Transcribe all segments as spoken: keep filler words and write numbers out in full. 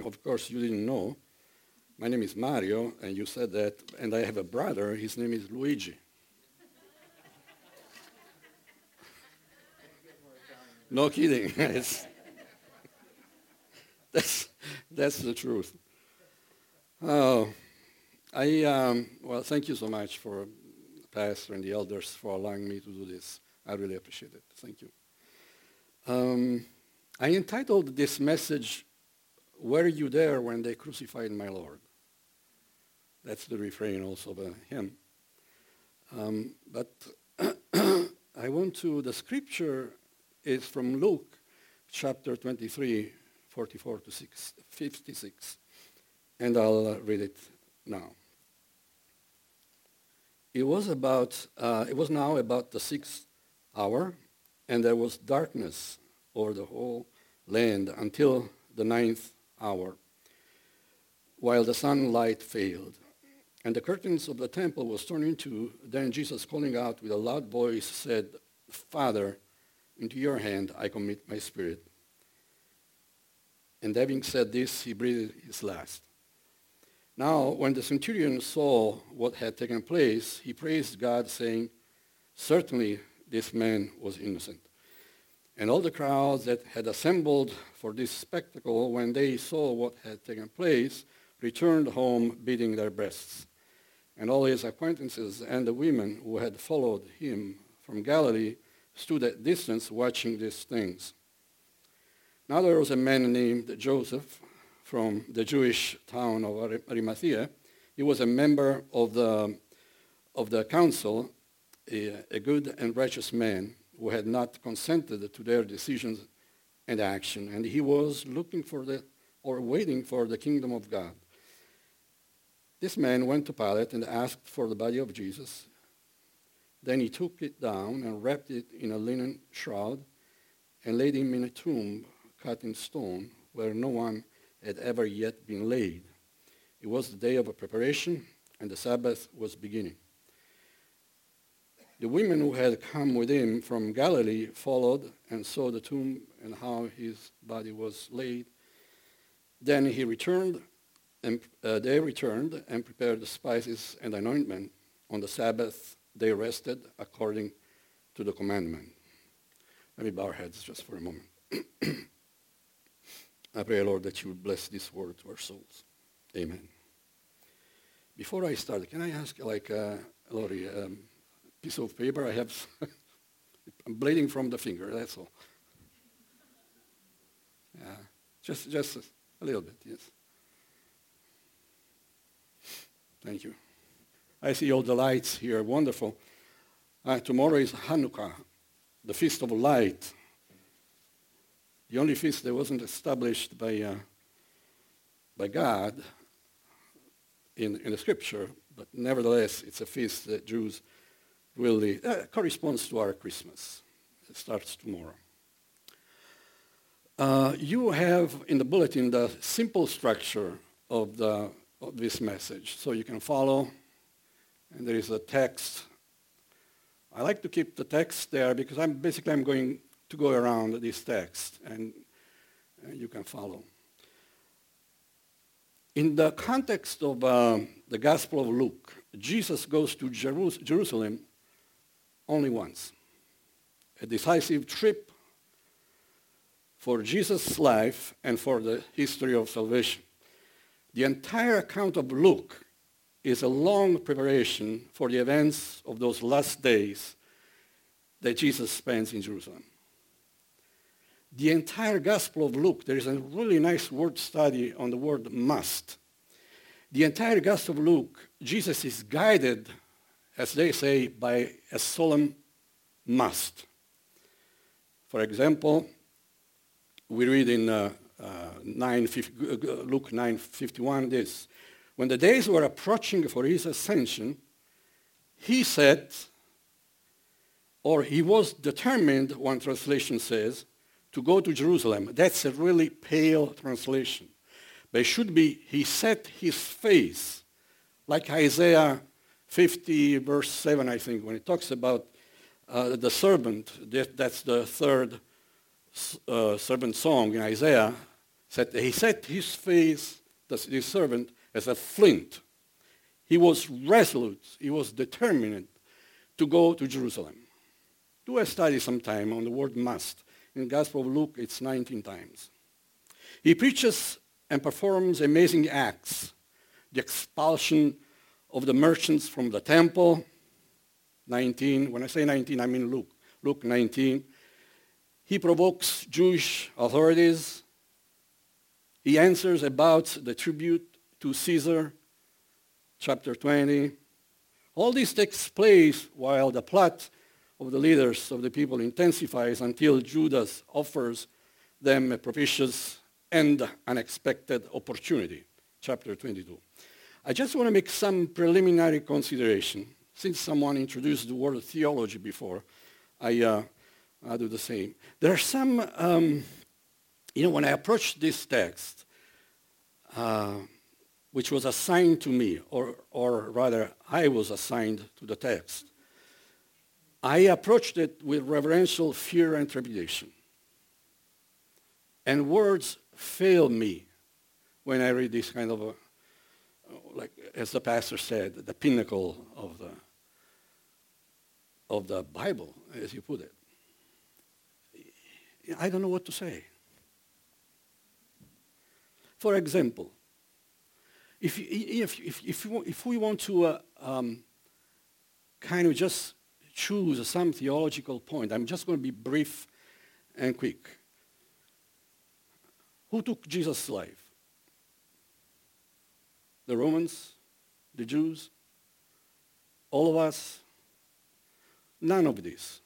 of course, you didn't know. My name is Mario, and you said that, and I have a brother. His name is Luigi. No kidding. It's, that's, that's the truth. Oh, I, um, well, thank you so much for the pastor and the elders for allowing me to do this. I really appreciate it. Thank you. Um, I entitled this message, "Were You There When They Crucified My Lord?" That's the refrain also of a hymn. Um, but I want to, the scripture is from Luke chapter twenty-three, forty-four to fifty-six. And I'll uh, read it now. It was about, uh, it was now about the sixth hour, and there was darkness over the whole land until the ninth hour, while the sunlight failed. And the curtains of the temple was torn in two. Then Jesus, calling out with a loud voice, said, "Father, into your hand I commit my spirit." And having said this, he breathed his last. Now, when the centurion saw what had taken place, he praised God, saying, "Certainly this man was innocent." And all the crowds that had assembled for this spectacle, when they saw what had taken place, returned home beating their breasts. And all his acquaintances and the women who had followed him from Galilee stood at distance watching these things. Now there was a man named Joseph from the Jewish town of Arimathea. He was a member of the, of the council, a, a good and righteous man who had not consented to their decisions and action. And he was looking for the, or waiting for the kingdom of God. This man went to Pilate and asked for the body of Jesus. Then he took it down and wrapped it in a linen shroud and laid him in a tomb cut in stone where no one had ever yet been laid. It was the day of a preparation, and the Sabbath was beginning. The women who had come with him from Galilee followed and saw the tomb and how his body was laid. Then he returned, and uh, they returned and prepared the spices and anointment. On the Sabbath, they rested according to the commandment. Let me bow our heads just for a moment. I pray, Lord, that you would bless this word to our souls. Amen. Before I start, can I ask, like, uh, Lori, a um, piece of paper? I have, I'm bleeding from the finger, that's all. Yeah, just, just a little bit, yes. Thank you. I see all the lights here, wonderful. Uh, tomorrow is Hanukkah, the Feast of Light. The only feast that wasn't established by, uh, by God in, in the scripture, but nevertheless, it's a feast that Jews really, uh, corresponds to our Christmas. It starts tomorrow. Uh, you have in the bulletin the simple structure of, the, of this message, so you can follow, and there is a text. I like to keep the text there because I'm basically I'm going to go around this text, and uh, you can follow. In the context of uh, the Gospel of Luke, Jesus goes to Jeru- Jerusalem only once. A decisive trip for Jesus' life and for the history of salvation. The entire account of Luke is a long preparation for the events of those last days that Jesus spends in Jerusalem. The entire Gospel of Luke, there is a really nice word study on the word must. The entire Gospel of Luke, Jesus is guided, as they say, by a solemn must. For example, we read in uh, uh, nine, Luke nine fifty-one this, when the days were approaching for his ascension, he said, or he was determined, one translation says, to go to Jerusalem. That's a really pale translation. But it should be, he set his face, like Isaiah fifty, verse seven, I think, when it talks about uh, the servant. That, that's the third uh, servant song in Isaiah. Said he set his face, this servant, as a flint. He was resolute. He was determined to go to Jerusalem. Do a study sometime on the word must. In the Gospel of Luke, it's nineteen times. He preaches and performs amazing acts. The expulsion of the merchants from the temple, nineteen. When I say nineteen, I mean Luke. Luke nineteen. He provokes Jewish authorities. He answers about the tribute to Caesar, chapter twenty. All this takes place while the plot of the leaders of the people intensifies until Judas offers them a propitious and unexpected opportunity, chapter twenty-two. I just want to make some preliminary consideration. Since someone introduced the word theology before, I, uh, I do the same. There are some, um, you know, when I approached this text, uh, which was assigned to me, or, or rather, I was assigned to the text, I approached it with reverential fear and trepidation. And words fail me when I read this kind of, a, like as the pastor said, the pinnacle of the, of the Bible, as you put it. I don't know what to say. For example, if, if, if, if, you, if we want to uh, um, kind of just choose some theological point, I'm just going to be brief and quick. Who took Jesus' life? The Romans? The Jews? All of us? None of this.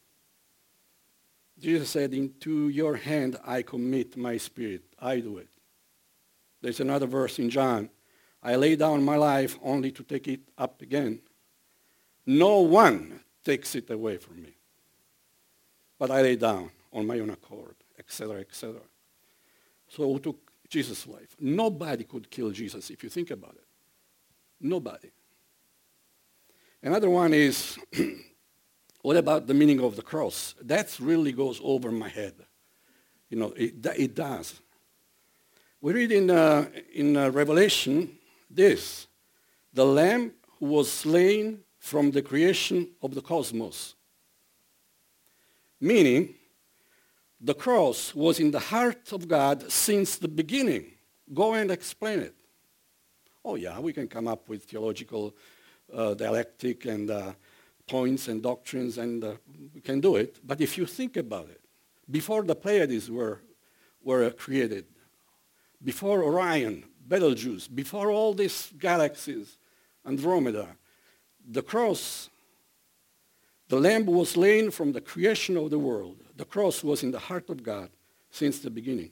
Jesus said, into your hand I commit my spirit. I do it. There's another verse in John. I lay down my life only to take it up again. No one takes it away from me. But I lay down on my own accord, et cetera, et cetera. So who took Jesus' life? Nobody could kill Jesus if you think about it. Nobody. Another one is, what about the meaning of the cross? That really goes over my head. You know, it, it does. We read in, uh, in uh, Revelation this, the Lamb who was slain from the creation of the cosmos. Meaning, the cross was in the heart of God since the beginning. Go and explain it. Oh yeah, we can come up with theological uh, dialectic and uh, points and doctrines, and uh, we can do it. But if you think about it, before the Pleiades were, were created, before Orion, Betelgeuse, before all these galaxies, Andromeda, the cross, the Lamb was slain from the creation of the world. The cross was in the heart of God since the beginning.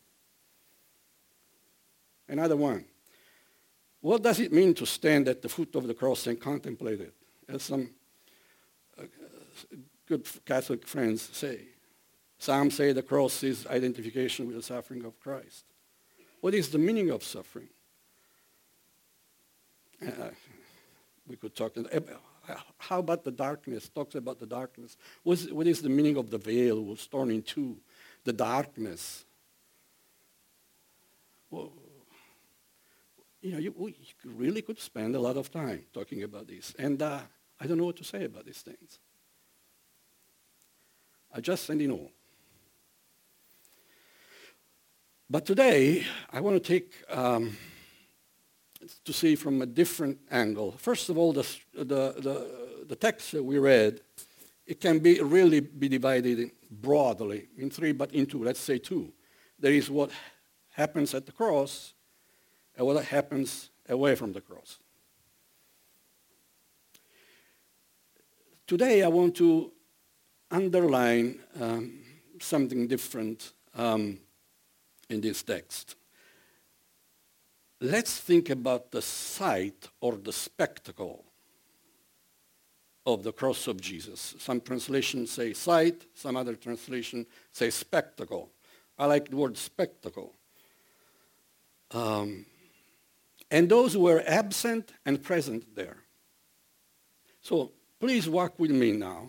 Another one. What does it mean to stand at the foot of the cross and contemplate it? As some uh, good Catholic friends say. Some say the cross is identification with the suffering of Christ. What is the meaning of suffering? Uh, we could talk. How about the darkness? Talks about the darkness. What is, what is the meaning of the veil was torn in two? The darkness. Well, you know, you, we really could spend a lot of time talking about this. And uh, I don't know what to say about these things. I just send in all. But today, I want to take, um, to see from a different angle. First of all, the, the, the, the text that we read, it can be really be divided broadly in three, but into, let's say, two. There is what happens at the cross and what happens away from the cross. Today, I want to underline um, something different um, in this text. Let's think about the sight or the spectacle of the cross of Jesus. Some translations say sight, some other translations say spectacle. I like the word spectacle. Um, and those who were absent and present there. So please walk with me now.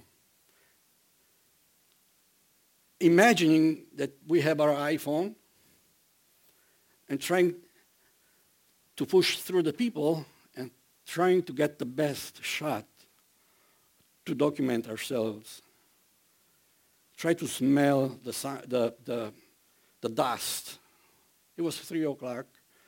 Imagining that we have our iPhone and trying to push through the people and trying to get the best shot to document ourselves. Try to smell the, the, the, the dust. It was three o'clock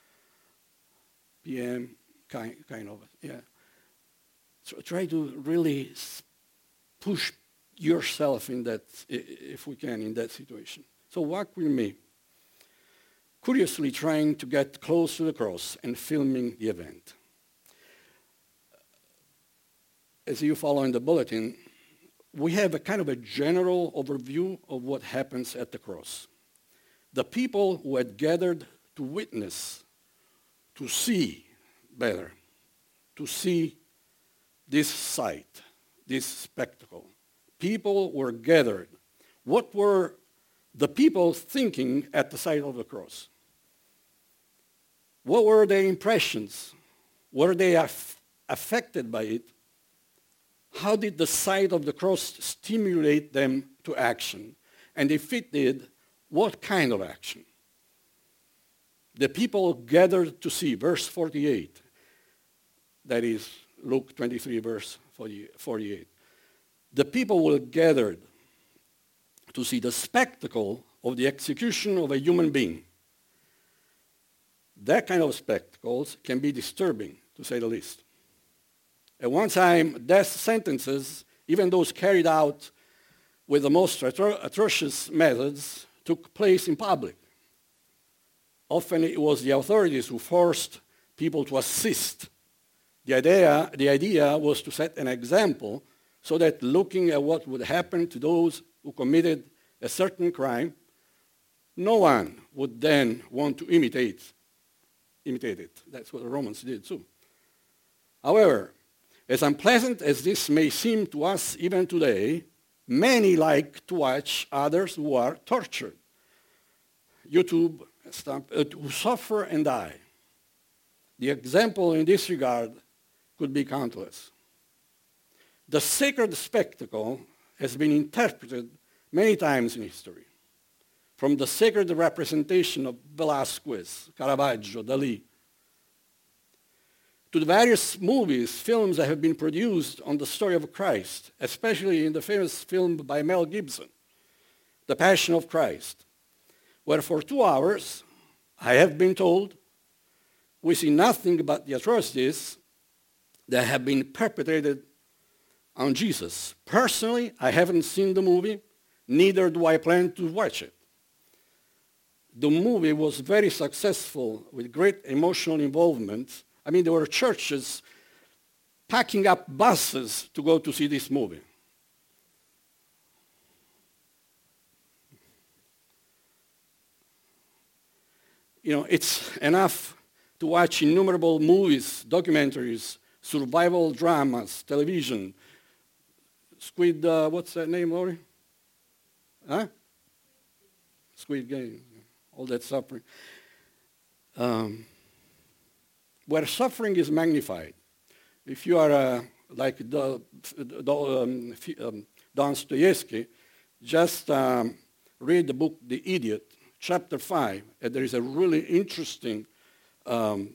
p m, kind, kind of, yeah. So try to really push yourself in that, if we can, in that situation. So walk with me, curiously trying to get close to the cross and filming the event. As you follow in the bulletin, we have a kind of a general overview of what happens at the cross. The people who had gathered to witness, to see better, to see this sight, this spectacle. People were gathered. What were the people thinking at the sight of the cross? What were their impressions? Were they aff- affected by it? How did the sight of the cross stimulate them to action? And if it did, what kind of action? The people gathered to see, verse forty-eight. That is Luke twenty-three, verse forty-eight. The people were gathered to see the spectacle of the execution of a human being. That kind of spectacles can be disturbing, to say the least. At one time, death sentences, even those carried out with the most atro- atrocious methods, took place in public. Often it was the authorities who forced people to assist. The idea, the idea was to set an example so that looking at what would happen to those who committed a certain crime, no one would then want to imitate, imitate it. That's what the Romans did too. However, as unpleasant as this may seem to us even today, many like to watch others who are tortured. YouTube, uh, who suffer and die. The example in this regard could be countless. The sacred spectacle has been interpreted many times in history, from the sacred representation of Velázquez, Caravaggio, Dalí, to the various movies, films that have been produced on the story of Christ, especially in the famous film by Mel Gibson, The Passion of Christ, where for two hours, I have been told, we see nothing but the atrocities that have been perpetrated on Jesus. Personally, I haven't seen the movie, neither do I plan to watch it. The movie was very successful with great emotional involvement. I mean, there were churches packing up buses to go to see this movie. You know, it's enough to watch innumerable movies, documentaries, survival dramas, television. Squid, uh, what's that name, Lori? Huh? Squid Game, all that suffering. Um, where suffering is magnified. If you are uh, like the, the, um, um, Dostoevsky, just um, read the book The Idiot, chapter five, and there is a really interesting, um,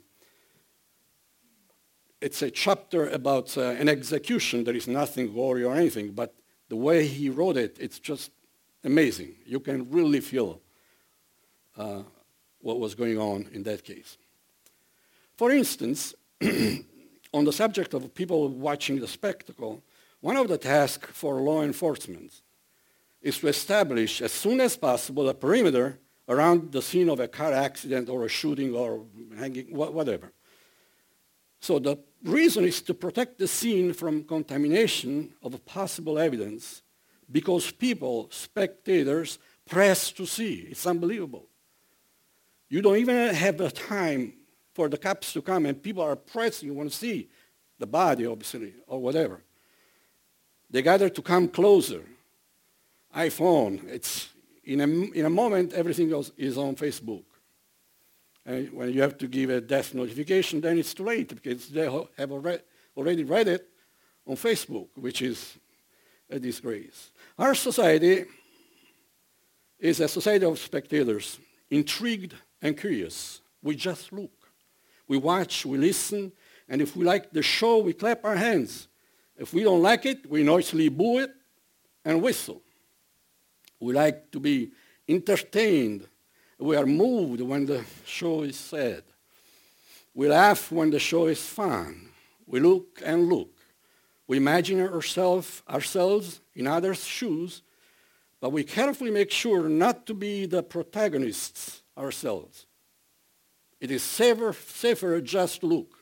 it's a chapter about uh, an execution. There is nothing gory or anything, but the way he wrote it, it's just amazing. You can really feel uh, what was going on in that case. For instance, on the subject of people watching the spectacle, one of the tasks for law enforcement is to establish as soon as possible a perimeter around the scene of a car accident or a shooting or hanging, whatever. So the reason is to protect the scene from contamination of possible evidence because people, spectators, press to see. It's unbelievable. You don't even have the time for the cops to come and people are pressing, you want to see the body, obviously, or whatever. They gather to come closer. iPhone, it's in a, in a moment, everything else is on Facebook. And when you have to give a death notification, then it's too late because they have already, already read it on Facebook, which is a disgrace. Our society is a society of spectators, intrigued and curious, We just look. We watch, we listen, and if we like the show, we clap our hands. If we don't like it, we noisily boo it and whistle. We like to be entertained. We are moved when the show is sad. We laugh when the show is fun. We look and look. We imagine ourselves ourselves in others' shoes, but we carefully make sure not to be the protagonists ourselves. It is safer, safer just to look,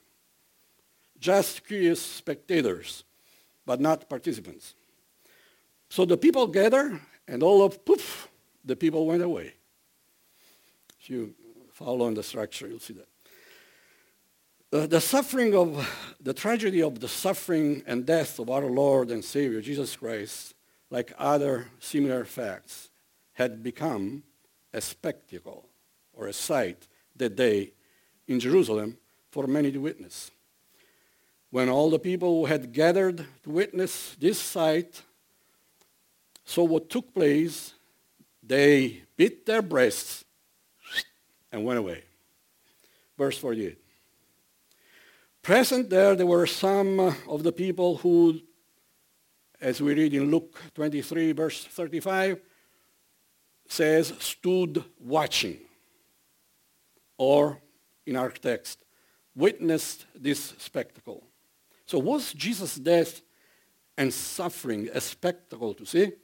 just curious spectators, but not participants. So the people gather, and all of poof, the people went away. If you follow on the structure, you'll see that. Uh, the suffering of, the tragedy of the suffering and death of our Lord and Savior, Jesus Christ, like other similar facts, had become a spectacle or a sight that day in Jerusalem for many to witness. When all the people who had gathered to witness this sight saw what took place, they beat their breasts and went away. Verse forty-eight. Present there, there were some of the people who, as we read in Luke twenty-three, verse thirty-five, says, stood watching. Or, in our text, witnessed this spectacle. So was Jesus' death and suffering a spectacle to see?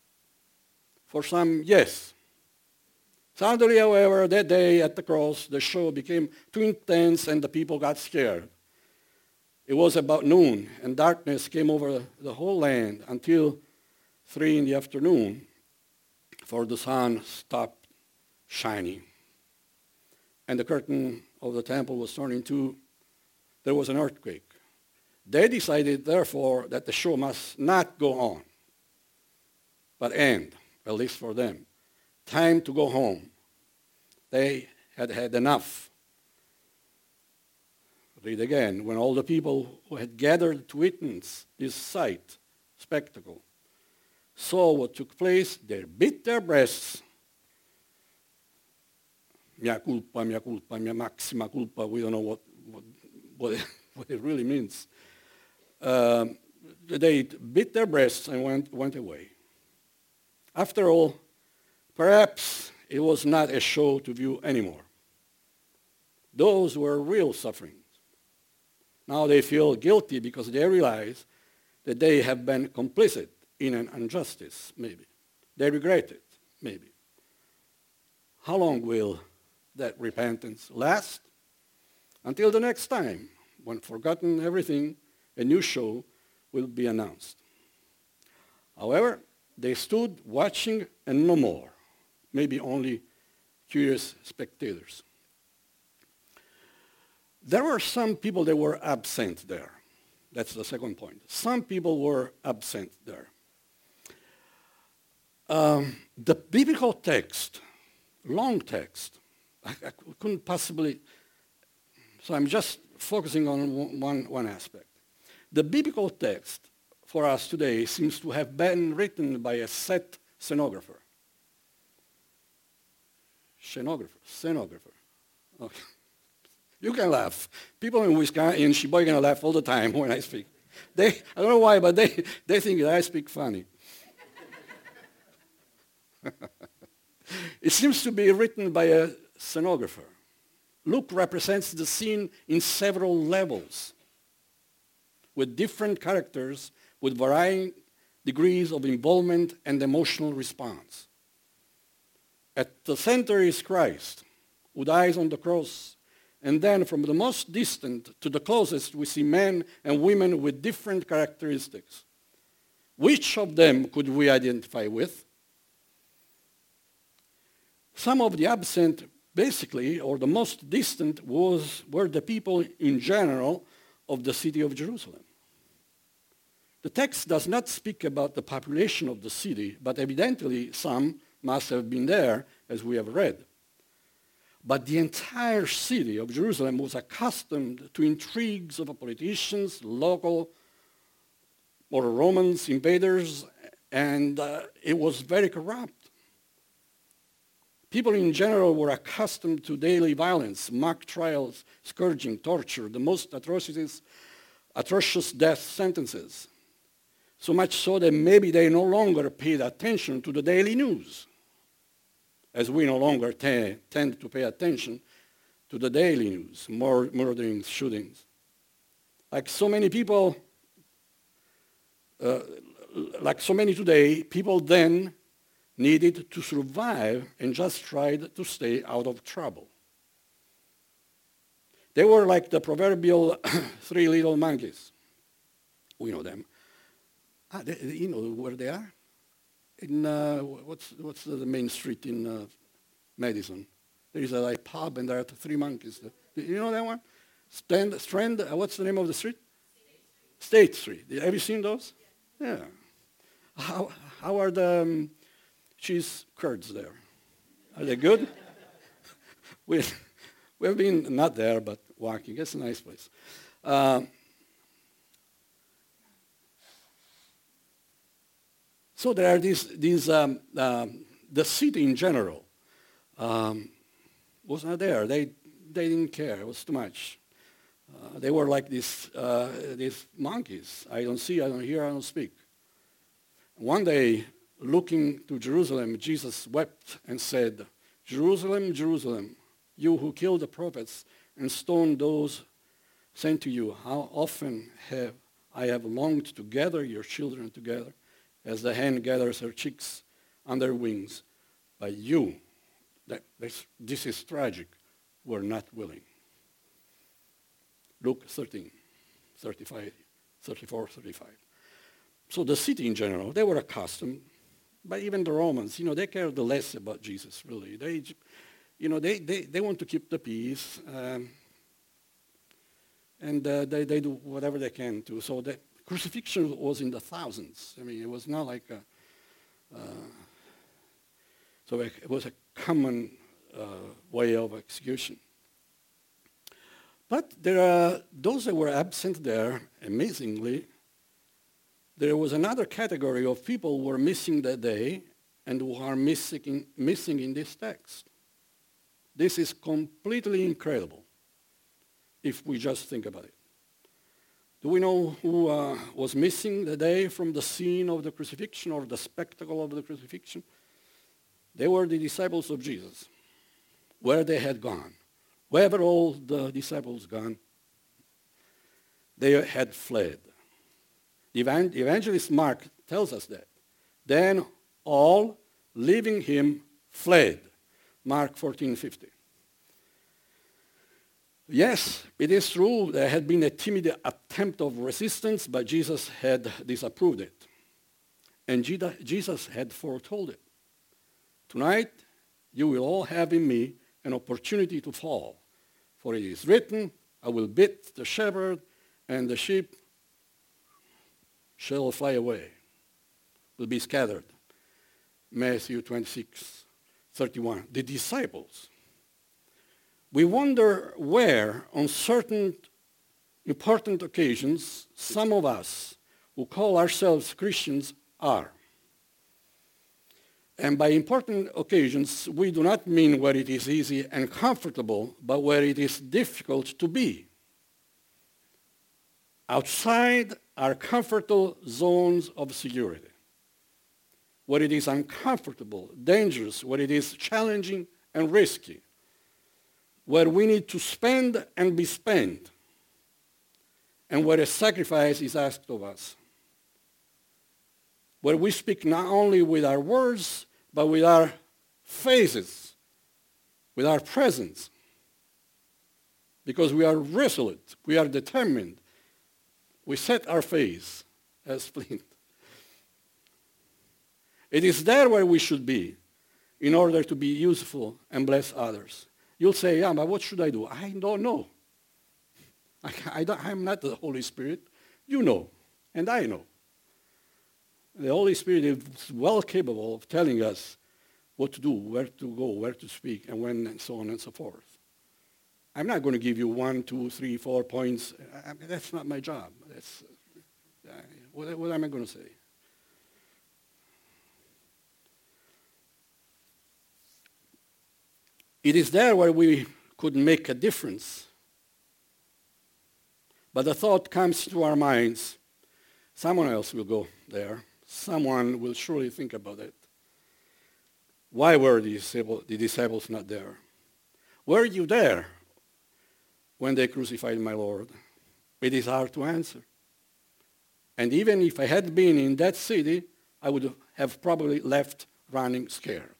For some, yes. Suddenly, however, that day at the cross, the show became too intense and the people got scared. It was about noon, and darkness came over the whole land until three in the afternoon, for the sun stopped shining. And the curtain of the temple was torn in two. There was an earthquake. They decided, therefore, that the show must not go on, but end, at least for them. Time to go home. They had had enough. Read again. When all the people who had gathered to witness this sight, spectacle, saw what took place, they beat their breasts. Mea culpa, mea culpa, mea maxima culpa. We don't know what, what, what, it, what it really means. Um, they beat their breasts and went, went away. After all, perhaps it was not a show to view anymore. Those were real sufferings. Now they feel guilty because they realize that they have been complicit in an injustice, maybe. They regret it, maybe. How long will that repentance last? Until the next time, when forgotten everything, a new show will be announced. However, they stood watching and no more, maybe only curious spectators. There were some people that were absent there. That's the second point. Some people were absent there. Um, the biblical text, long text, I, I couldn't possibly, so I'm just focusing on one, one aspect. The biblical text for us today seems to have been written by a set scenographer. Scenographer, scenographer. Okay. You can laugh. People in Wisconsin, in Sheboygan laugh all the time when I speak. They, I don't know why, but they, they think that I speak funny. It seems to be written by a scenographer. Luke represents the scene in several levels, with different characters, with varying degrees of involvement and emotional response. At the center is Christ, who dies on the cross. And then from the most distant to the closest, we see men and women with different characteristics. Which of them could we identify with? Some of the absent, basically, or the most distant, was, were the people in general of the city of Jerusalem. The text does not speak about the population of the city, but evidently some must have been there, as we have read. But the entire city of Jerusalem was accustomed to intrigues of politicians, local or Romans, invaders, and uh, it was very corrupt. People in general were accustomed to daily violence, mock trials, scourging, torture, the most atrocities, atrocious death sentences. So much so that maybe they no longer paid attention to the daily news, as we no longer t- tend to pay attention to the daily news, more murderings, shootings. Like so many people, uh, like so many today, people then needed to survive and just tried to stay out of trouble. They were like the proverbial three little monkeys. We know them. Ah, they, you know where they are? In, uh, what's, what's the main street in uh, Madison? There is a like, pub and there are three monkeys. You know that one? Strand, Strand uh, what's the name of the street? State Street. State Street. Have you seen those? Yeah. How, how are the um, cheese curds there? Are they good? we, we've been not there, but walking. It's a nice place. Uh, so there are these, these um, um, the city in general um, was not there. They, they didn't care. It was too much. Uh, they were like these, uh, these monkeys. I don't see, I don't hear, I don't speak. One day, looking to Jerusalem, Jesus wept and said, Jerusalem, Jerusalem, you who killed the prophets and stoned those sent to you, how often have I have longed to gather your children together as the hen gathers her chicks under wings. But you, that, this, this is tragic, were not willing. Luke thirteen, thirty-five, thirty-four, thirty-five. So the city in general, they were accustomed, but even the Romans, you know, they cared less about Jesus, really. They, you know, they, they, they want to keep the peace, um, and uh, they, they do whatever they can to. So the crucifixion was in the thousands. I mean, it was not like a, uh, so it was a common uh, way of execution. But there are those that were absent there, amazingly. There was another category of people who were missing that day and who are missing, missing in this text. This is completely incredible if we just think about it. Do we know who uh, was missing the day from the scene of the crucifixion or the spectacle of the crucifixion? They were the disciples of Jesus. Where they had gone. Wherever all the disciples gone, they had fled. The evangelist Mark tells us that. Then all, leaving him, fled. Mark fourteen fifty. Yes, it is true there had been a timid attempt of resistance, but Jesus had disapproved it. And Jesus had foretold it. Tonight, you will all have in me an opportunity to fall. For it is written, I will beat the shepherd, and the sheep shall fly away, will be scattered. Matthew twenty-six, thirty-one. The disciples. We wonder where, on certain important occasions, some of us who call ourselves Christians are. And by important occasions, we do not mean where it is easy and comfortable, but where it is difficult to be. Outside our comfortable zones of security, where it is uncomfortable, dangerous, where it is challenging and risky, where we need to spend and be spent, and where a sacrifice is asked of us. Where we speak not only with our words, but with our faces, with our presence. Because we are resolute, we are determined. We set our face as flint. It is there where we should be in order to be useful and bless others. You'll say, yeah, but what should I do? I don't know. I, I don't, I'm not the Holy Spirit. You know, and I know. The Holy Spirit is well capable of telling us what to do, where to go, where to speak, and when, and so on and so forth. I'm not going to give you one, two, three, four points. I mean, that's not my job. That's, uh, what, what am I going to say? It is there where we could make a difference. But the thought comes to our minds, someone else will go there. Someone will surely think about it. Why were the disciples, the disciples not there? Were you there when they crucified my Lord? It is hard to answer. And even if I had been in that city, I would have probably left running scared.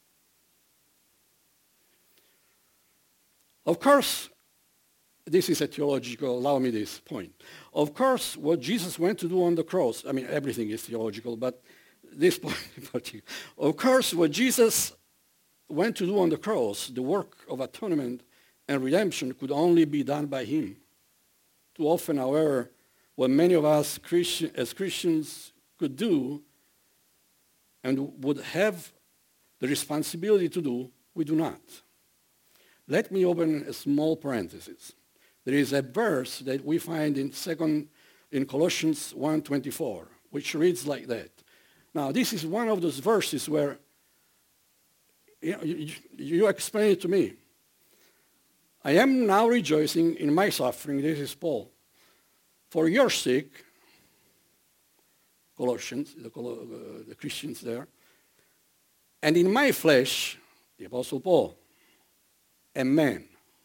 Of course, this is a theological, allow me this point. Of course, what Jesus went to do on the cross, I mean, everything is theological, but this point in particular. Of course, what Jesus went to do on the cross, the work of atonement and redemption, could only be done by him. Too often, however, what many of us Christian, as Christians could do and would have the responsibility to do, we do not. Let me open a small parenthesis. There is a verse that we find in second in Colossians one twenty-four, which reads like that. Now, this is one of those verses where you, know, you, you explain it to me. I am now rejoicing in my suffering, this is Paul, for your sake, Colossians, the, uh, the Christians there, and in my flesh, the Apostle Paul, a man.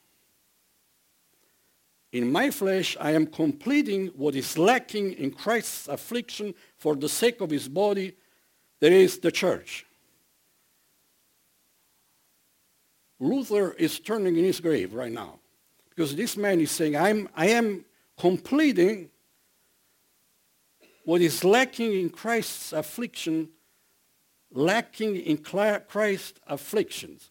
In my flesh, I am completing what is lacking in Christ's affliction for the sake of his body, that is the church. Luther is turning in his grave right now because this man is saying, I'm, I am completing what is lacking in Christ's affliction, lacking in Christ's afflictions.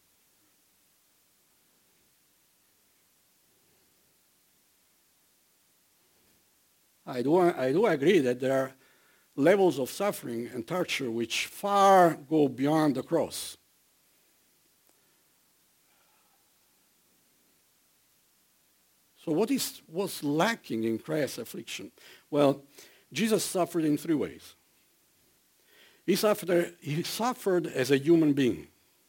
I do, I do agree that there are levels of suffering and torture which far go beyond the cross. So what is was lacking in Christ's affliction? Well, Jesus suffered in three ways. He suffered, he suffered as a human being.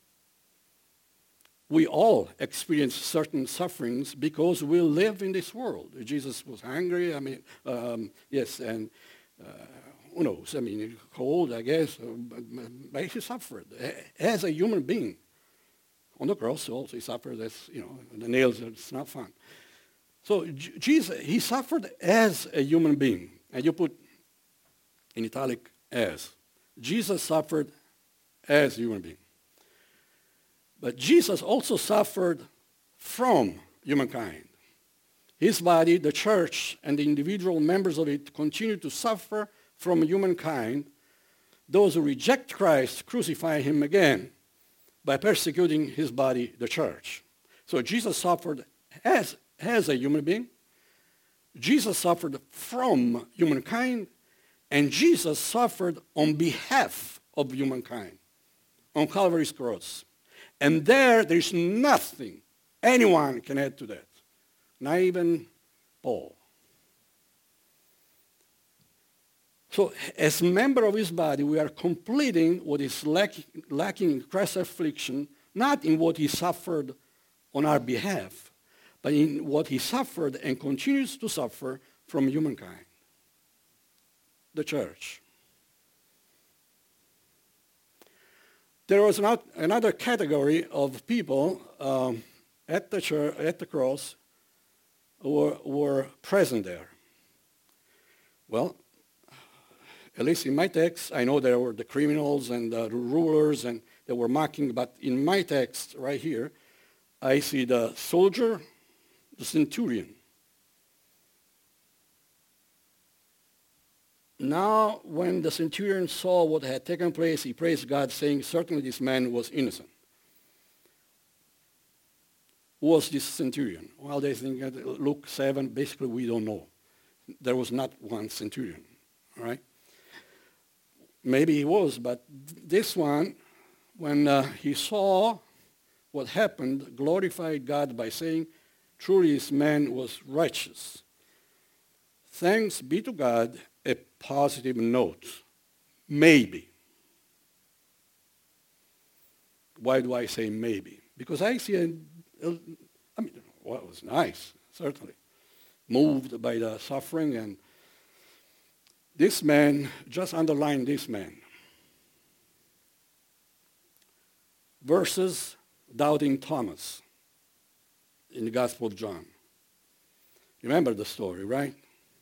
We all experience certain sufferings because we live in this world. Jesus was hungry, I mean, um, yes, and uh, who knows, I mean, cold, I guess, but he suffered as a human being. On the cross also he suffered as, you know, the nails, it's not fun. So Jesus, he suffered as a human being. And you put in italic, as. Jesus suffered as a human being. But Jesus also suffered from humankind. His body, the church, and the individual members of it continue to suffer from humankind. Those who reject Christ crucify him again by persecuting his body, the church. So Jesus suffered as, as a human being. Jesus suffered from humankind. And Jesus suffered on behalf of humankind on Calvary's cross. And there, there's nothing anyone can add to that. Not even Paul. So as a member of his body, we are completing what is lack, lacking in Christ's affliction, not in what he suffered on our behalf, but in what he suffered and continues to suffer from humankind, the church. There was not another category of people um, at the church, at the cross, who were, were present there. Well, at least in my text, I know there were the criminals and the rulers, and they were mocking. But in my text right here, I see the soldier, the centurion. Now, when the centurion saw what had taken place, he praised God, saying, certainly this man was innocent. Who was this centurion? Well, they think that Luke seven, basically we don't know. There was not one centurion, all right? Maybe he was, but this one, when uh, he saw what happened, glorified God by saying, truly this man was righteous. Thanks be to God, a positive note. Maybe. Why do I say maybe? Because I see, a, a, I mean, well, it was nice, certainly, moved by the suffering. And this man, just underline this man, versus doubting Thomas in the Gospel of John. Remember the story, right?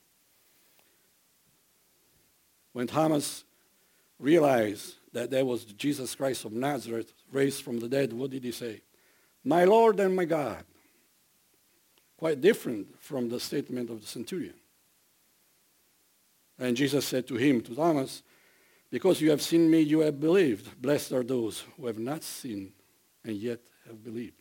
When Thomas realized that there was Jesus Christ of Nazareth raised from the dead, what did he say? My Lord and my God. Quite different from the statement of the centurion. And Jesus said to him, to Thomas, because you have seen me, you have believed. Blessed are those who have not seen and yet have believed.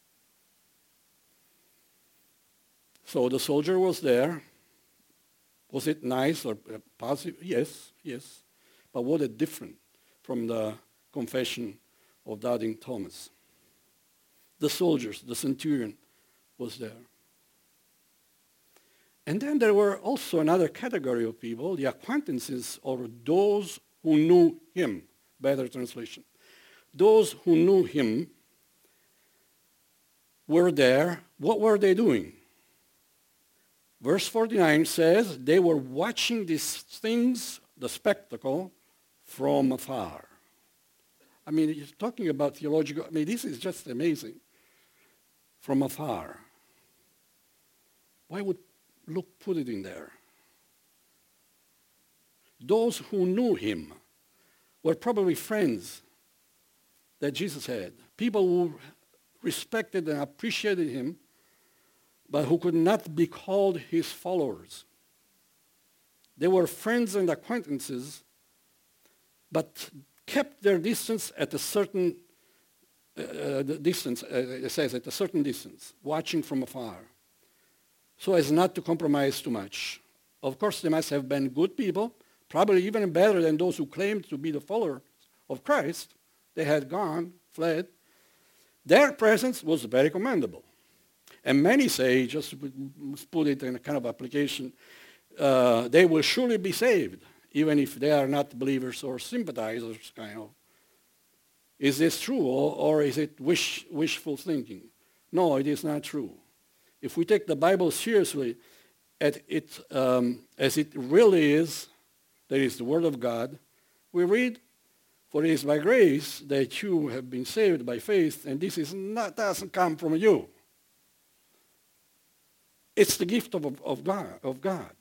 So the soldier was there. Was it nice or positive? Yes, yes. But what a different from the confession of doubting Thomas. The soldiers, the centurion was there. And then there were also another category of people, the acquaintances or those who knew him. Better translation. Those who knew him were there. What were they doing? Verse forty-nine says they were watching these things, the spectacle, from afar. I mean, you're talking about theological, I mean, this is just amazing. From afar. Why would Luke put it in there? Those who knew him were probably friends that Jesus had. People who respected and appreciated him, but who could not be called his followers. They were friends and acquaintances, but kept their distance at a certain uh, distance, uh, it says at a certain distance, watching from afar, so as not to compromise too much. Of course, they must have been good people, probably even better than those who claimed to be the followers of Christ. They had gone, fled. Their presence was very commendable. And many say, just to put it in a kind of application, uh, they will surely be saved, even if they are not believers or sympathizers, kind of. Is this true, or, or is it wish, wishful thinking? No, it is not true. If we take the Bible seriously, at it, um, as it really is, that is the Word of God, we read, for it is by grace that you have been saved by faith, and this is not, doesn't come from you. It's the gift of, of, God, of God.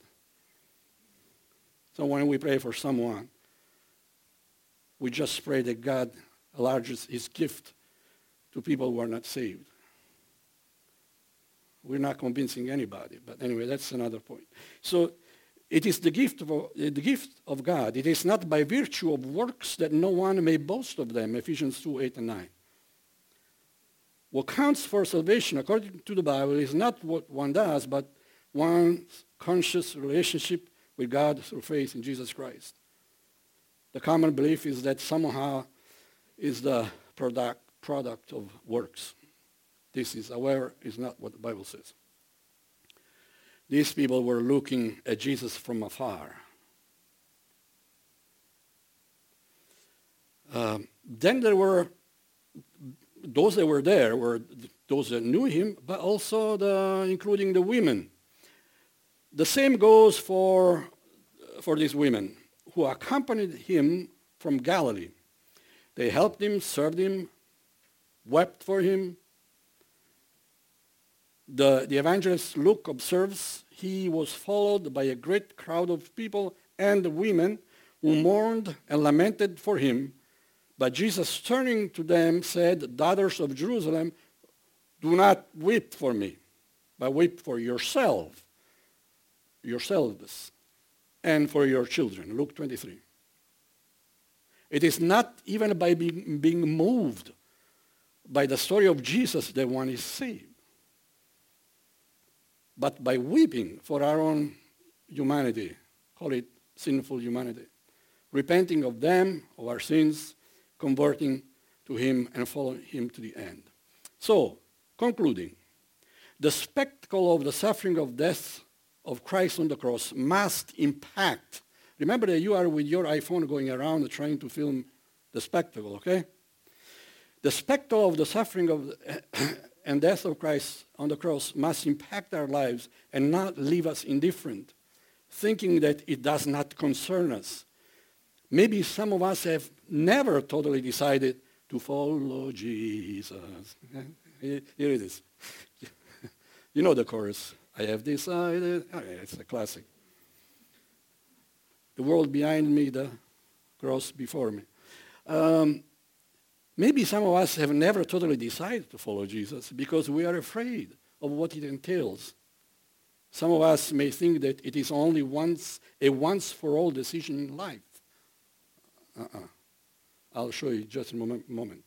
So when we pray for someone, we just pray that God enlarges his gift to people who are not saved. We're not convincing anybody, but anyway, that's another point. So it is the gift of, the gift of God. It is not by virtue of works that no one may boast of them, Ephesians two, eight and nine. What counts for salvation, according to the Bible, is not what one does, but one's conscious relationship with God through faith in Jesus Christ. The common belief is that somehow is the product, product of works. This is, however, is not what the Bible says. These people were looking at Jesus from afar. Um, then there were those that were there were those that knew him, but also the, including the women. The same goes for, for these women who accompanied him from Galilee. They helped him, served him, wept for him. The, the evangelist Luke observes he was followed by a great crowd of people and women who mourned and lamented for him. But Jesus, turning to them, said, daughters of Jerusalem, do not weep for me, but weep for yourself, yourselves, and for your children. Luke twenty-three. It is not even by being, being moved by the story of Jesus that one is saved, but by weeping for our own humanity, call it sinful humanity, repenting of them, of our sins, converting to him and following him to the end. So, concluding, the spectacle of the suffering of death of Christ on the cross must impact. Remember that you are with your iPhone going around trying to film the spectacle, okay? The spectacle of the suffering of the and death of Christ on the cross must impact our lives and not leave us indifferent, thinking that it does not concern us. Maybe some of us have never totally decided to follow Jesus. Here it is. You know the chorus. I have decided. Oh, yeah, it's a classic. The world behind me, the cross before me. Um, maybe some of us have never totally decided to follow Jesus because we are afraid of what it entails. Some of us may think that it is only once a once-for-all decision in life. Uh-uh. I'll show you just in a moment. moment.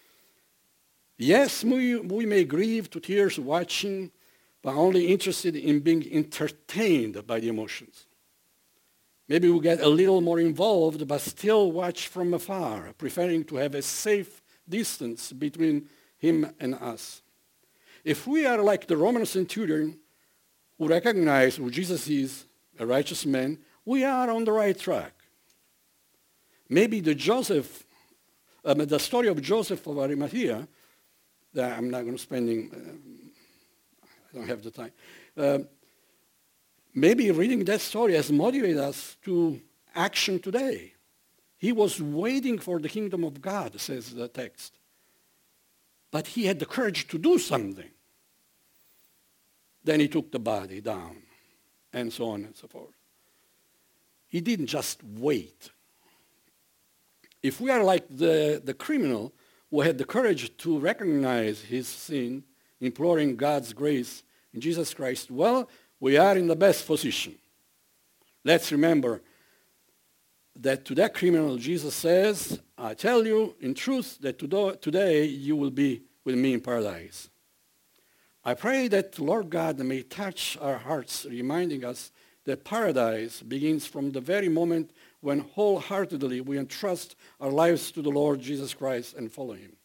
Yes, we, we may grieve to tears watching, but only interested in being entertained by the emotions. Maybe we get a little more involved, but still watch from afar, preferring to have a safe distance between him and us. If we are like the Roman centurion who recognize who Jesus is, a righteous man, we are on the right track. Maybe the Joseph, um, the story of Joseph of Arimathea, that I'm not going to spending, uh, I don't have the time. Uh, maybe reading that story has motivated us to action today. He was waiting for the kingdom of God, says the text. But he had the courage to do something. Then he took the body down, and so on and so forth. He didn't just wait. If we are like the, the criminal who had the courage to recognize his sin, imploring God's grace in Jesus Christ, well, we are in the best position. Let's remember that to that criminal, Jesus says, I tell you in truth that today you will be with me in paradise. I pray that Lord God may touch our hearts, reminding us that paradise begins from the very moment when wholeheartedly we entrust our lives to the Lord Jesus Christ and follow him.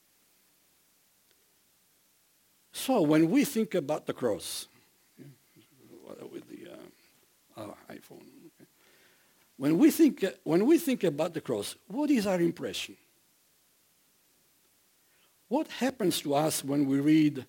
So when we think about the cross, with the uh, uh, iPhone, okay. when we think when we think about the cross, what is our impression? What happens to us when we read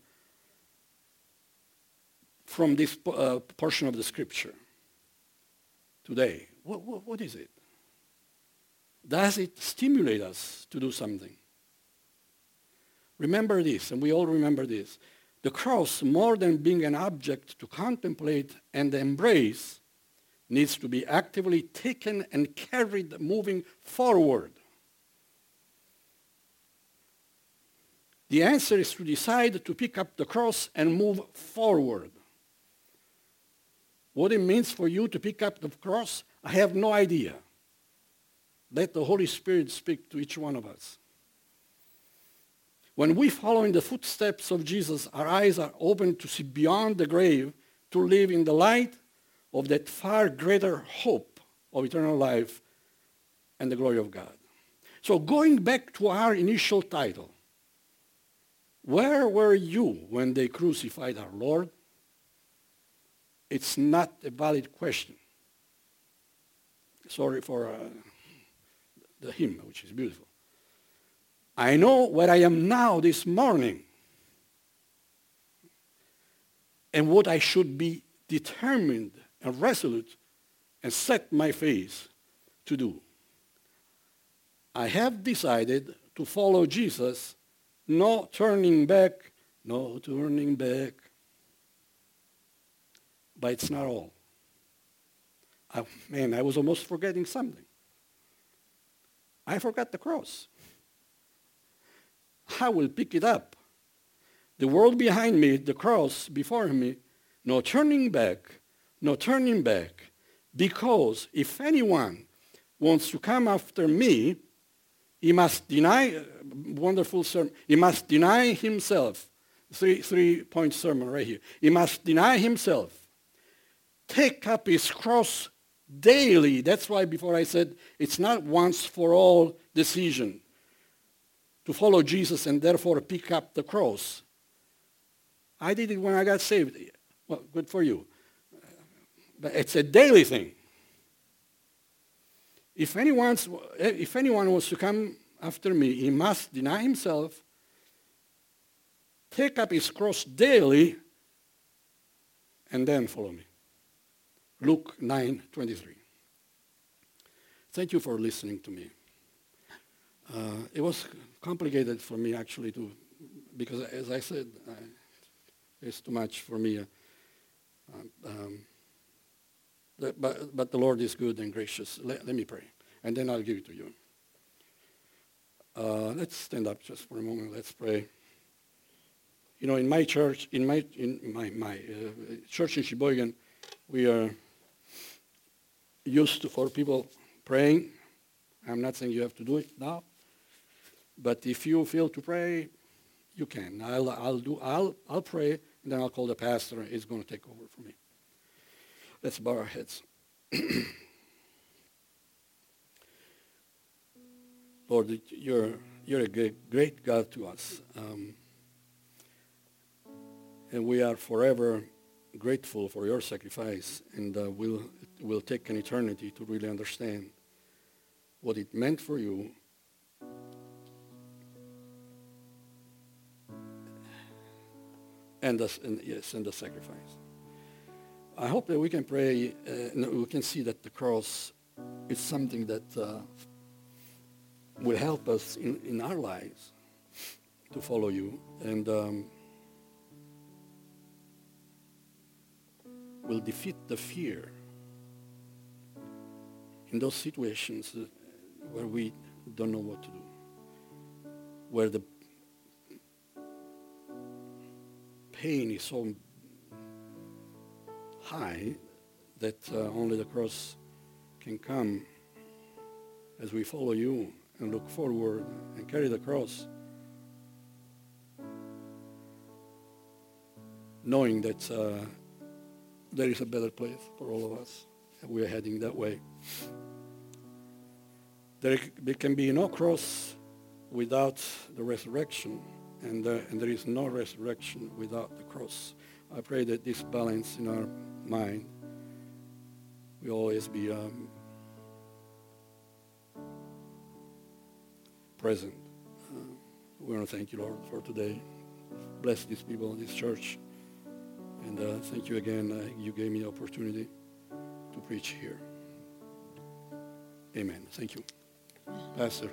from this uh, portion of the scripture today? What, what, what is it? Does it stimulate us to do something? Remember this, and we all remember this. The cross, more than being an object to contemplate and embrace, needs to be actively taken and carried moving forward. The answer is to decide to pick up the cross and move forward. What it means for you to pick up the cross, I have no idea. Let the Holy Spirit speak to each one of us. When we follow in the footsteps of Jesus, our eyes are open to see beyond the grave, to live in the light of that far greater hope of eternal life and the glory of God. So going back to our initial title, where were you when they crucified our Lord? It's not a valid question. Sorry for uh, the hymn, which is beautiful. I know where I am now this morning and what I should be determined and resolute and set my face to do. I have decided to follow Jesus, no turning back, no turning back. But it's not all. I, man, I was almost forgetting something. I forgot the cross. I will pick it up. The world behind me, the cross before me, no turning back, no turning back. Because if anyone wants to come after me, he must deny, uh, wonderful sermon, he must deny himself. Three, three-point sermon right here. He must deny himself. Take up his cross daily. That's why before I said it's not once for all decision to follow Jesus and therefore pick up the cross. I did it when I got saved. Well, good for you. But it's a daily thing. If anyone's, if anyone wants to come after me, he must deny himself, take up his cross daily, and then follow me. Luke nine twenty-three. Thank you for listening to me. Uh, it was complicated for me actually to, because as I said, uh, it's too much for me. Uh, um, the, but, but the Lord is good and gracious. Let, let me pray, and then I'll give it to you. Uh, let's stand up just for a moment. Let's pray. You know, in my church, in my in my my uh, church in Sheboygan, we are used to for people praying. I'm not saying you have to do it now, but if you feel to pray, you can. I'll I'll do I'll I'll pray, and then I'll call the pastor. He's going to take over for me. Let's bow our heads. Lord, you're you're a great, great God to us, um, and we are forever grateful for your sacrifice, and uh, we'll it will take an eternity to really understand what it meant for you and, the, and yes, and the sacrifice. I hope that we can pray uh, and we can see that the cross is something that uh, will help us in, in our lives to follow you, and um, will defeat the fear in those situations uh, where we don't know what to do, where the pain is so high that uh, only the cross can come as we follow you and look forward and carry the cross, knowing that uh, there is a better place for all of us, and we are heading that way. There, there can be no cross without the resurrection, and, uh, and there is no resurrection without the cross. I pray that this balance in our mind will always be um, present. Uh, we want to thank you, Lord, for today. Bless these people, this church. And uh, thank you again. Uh, you gave me the opportunity to preach here. Amen. Thank you. Pastor.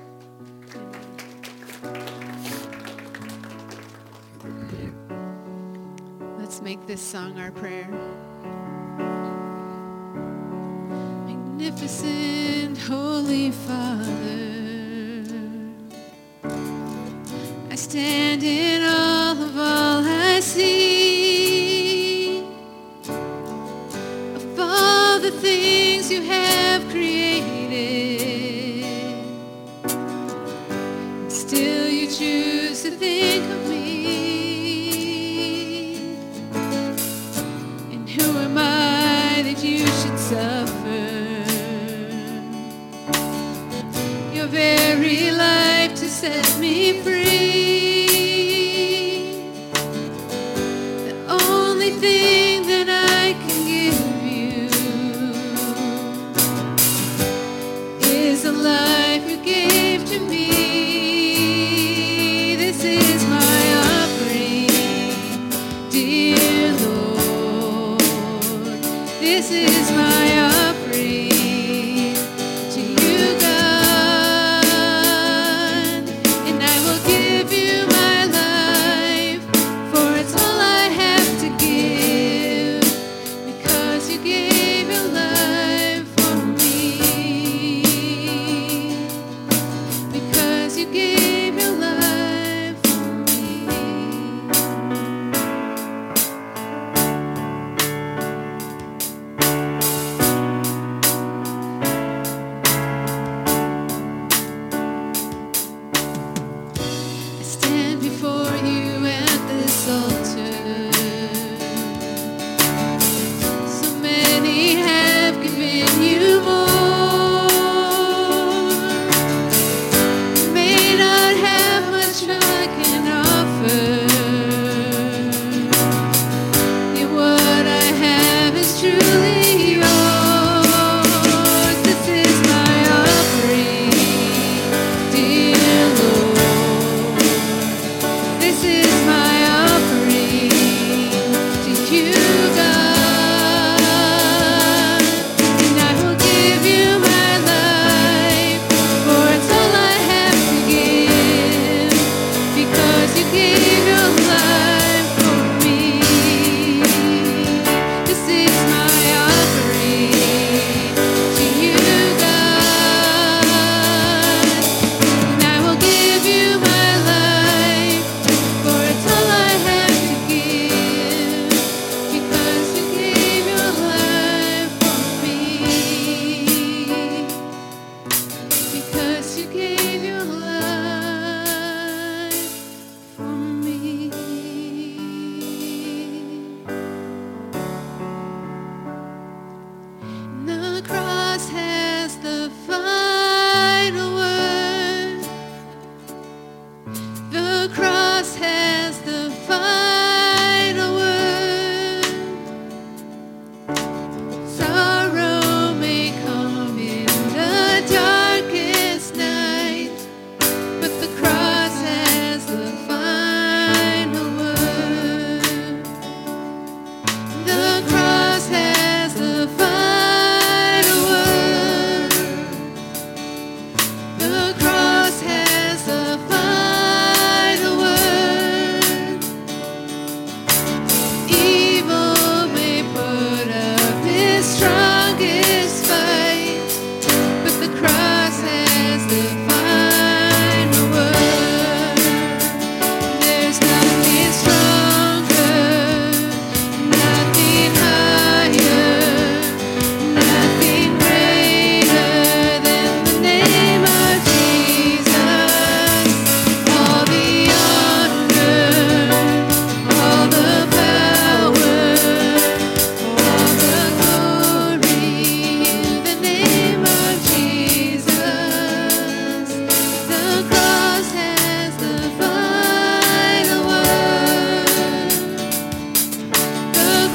Let's make this song our prayer. Magnificent Holy Father, I stand in awe of all I see, of all the things you have created. Still you choose to think of me. And who am I that you should suffer your very life to set me free? The only thing that I can give you is the life you gave to me. This is my offering, dear Lord. This is my offering.